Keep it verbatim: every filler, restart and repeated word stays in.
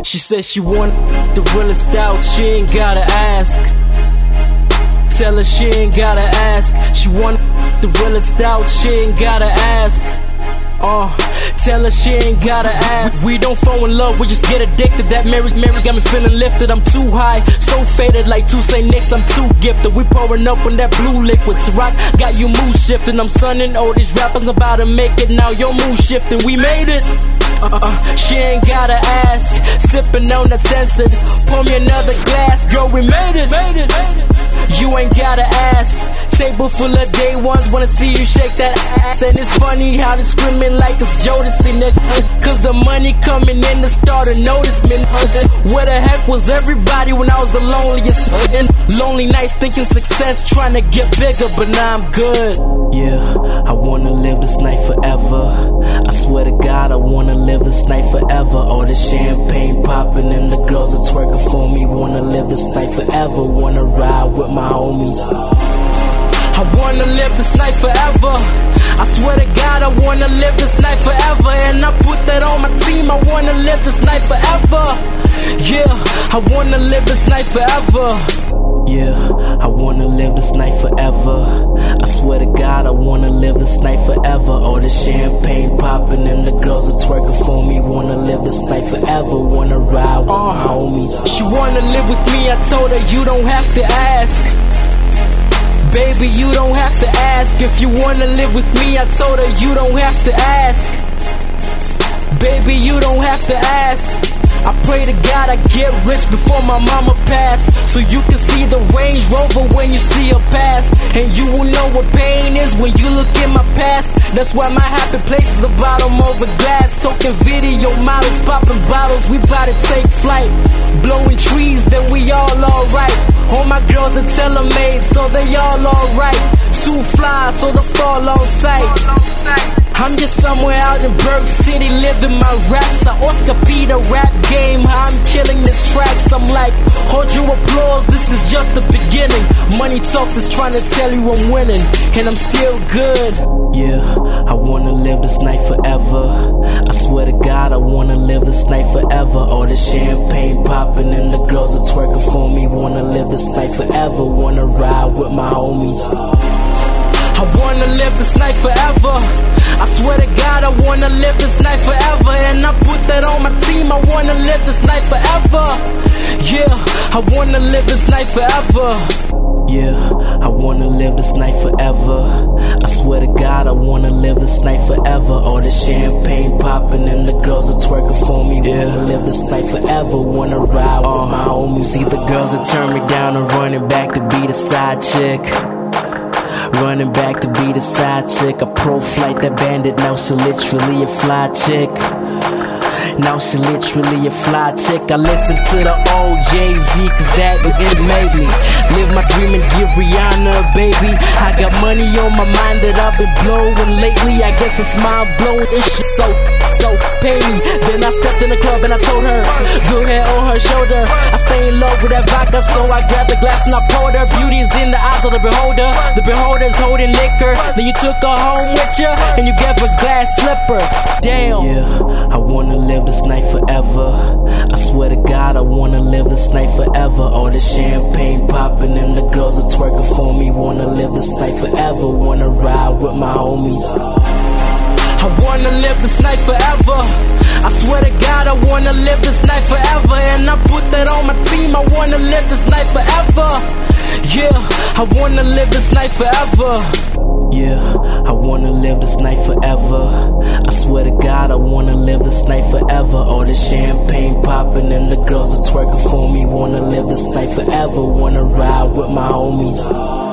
She said she want the realest out, she ain't gotta ask. Tell her she ain't gotta ask. She want the realest out, she ain't gotta ask. Uh, tell her she ain't gotta ask. We don't fall in love, we just get addicted. That Mary, Mary got me feeling lifted. I'm too high, so faded like two Saint Nicks. I'm too gifted. We pouring up on that blue liquid. Ciroc got you mood shifting. I'm sunning all these rappers about to make it. Now your mood shifting. We made it. Uh-uh, she ain't gotta ask. Sipping on that censored. Pour me another glass, girl. We made it. Made it. You ain't gotta ask. Table full of day ones, wanna see you shake that ass. And it's funny how they screaming like it's Jodeci, nigga. Cause the money coming in to start to notice me. Where the heck was everybody when I was the loneliest? Lonely nights thinking success, trying to get bigger, but now I'm good. Yeah, I wanna live this night forever. I swear to God, I wanna live this night forever. All the champagne popping and the girls are twerking for me. Wanna live this night forever. Wanna ride with my homies. I wanna live this night forever. I swear to God, I wanna live this night forever. And I put that on my team, I wanna live this night forever. Yeah, I wanna live this night forever. Yeah, I wanna live this night forever. I swear to God, I wanna live this night forever. All the champagne popping and the girls are twerking for me. Wanna live this night forever. Wanna ride with uh, my homies. She wanna live with me, I told her you don't have to ask. Baby, you don't have to ask. If you wanna live with me, I told her you don't have to ask. Baby, you don't have to ask. I pray to God I get rich before my mama pass, so you can see the Range Rover when you see her pass. And you will know what pain is when you look in my past. That's why my happy place is the bottom of a glass. Talking video models, popping bottles, we bout to take flight. Blowing trees, then we all alright. All my girls are tailor-made, so they all alright. Too fly, so the fall on sight. I'm just somewhere out in Berg City living my raps. I Oscar P the rap game, how I'm killing this tracks. I'm like, hold your applause, this is just the beginning. Money Talks is trying to tell you I'm winning, and I'm still good. Yeah, I wanna live this night forever. I swear to God, I wanna live this night forever. All the champagne popping and the girls are twerking for me. Wanna live this night forever. Wanna ride with my homies. I wanna live this night forever. I swear to God, I wanna live this night forever. And I put that on my team, I wanna live this night forever. Yeah, I wanna live this night forever. Yeah, I wanna live this night forever. I swear to God, I wanna live this night forever. All the champagne popping and the girls are twerking for me. Yeah. Wanna live this night forever. Wanna ride with my homies. See the girls that turn me down and running back to be the side chick. Running back to be the side chick. A pro flight, that bandit, now she literally a fly chick. Now she literally a fly chick. I listen to the old Jay-Z, cause that it made me live my dream and give Rihanna a baby. I got money on my mind that I've been blowing lately. I guess this mind blowing this shit so, so pay me. Then I stepped in the club and I told her, good hair on her shoulder. I stay in love with that vodka, so I grabbed the glass and I poured her. Beauty is in the eyes of the beholder. The beholder's holding liquor. Then you took her home with you and you gave her glass slipper. Damn. Yeah, I wanna live this night forever. I swear to God, I wanna live this night forever. All the champagne popping and the girls are twerking for me. Wanna live this night forever. Wanna ride with my homies. I wanna live this night forever. I swear to God, I wanna live this night forever. And I put that on my team, I wanna live this night forever. Yeah, I wanna live this night forever. Yeah, I wanna live this night forever. I swear to God, I wanna live this night forever. All the champagne popping and the girls are twerking for me. Wanna live this night forever. Wanna ride with my homies.